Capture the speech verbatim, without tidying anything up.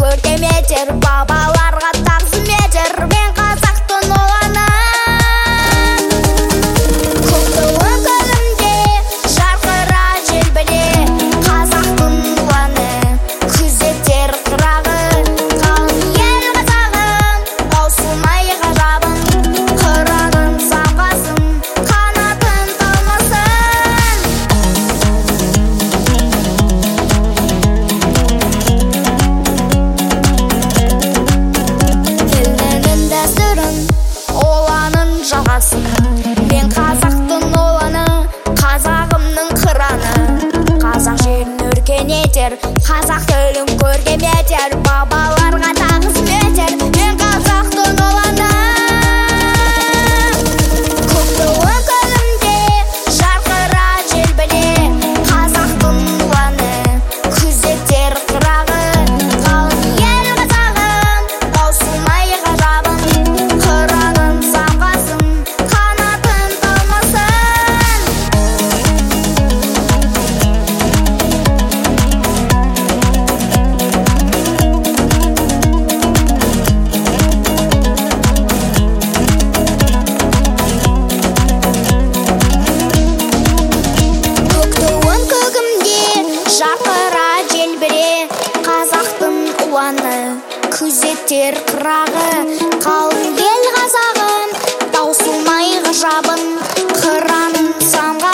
көркем етер, бабаларға тағзым етер. Мен қазақтың ұланы, көктуын көлімде жарқыра желбіре. Қазақтың ұланы, күзетер қырағы, қалың ел қазағым, таусылмай ғажабым. Қыранын самғасын, қанатын талмасын. Елінің дәстүрін, оланың жалғасын. Мен қазақтың ұланы, қазағымның қыраны. Қазақ жерін өркенетер, қазақ тілін көркем етер, бабаларға тағзым етер. Мен қазақтың ұланы, көктуын көлімде жарқыра желбіре. Қазақтың ұланы, күзетер қырағы, қалың ел қазағым, таусылмай ғажабым. Қыранын самғасын, қанатын талмасын. Көктуын көгімде жарқыра желбіре. Қазақтың ұланы, күзетер қырағы, қалың ел қазағым, таусылмай ғажабым. Қыранын самға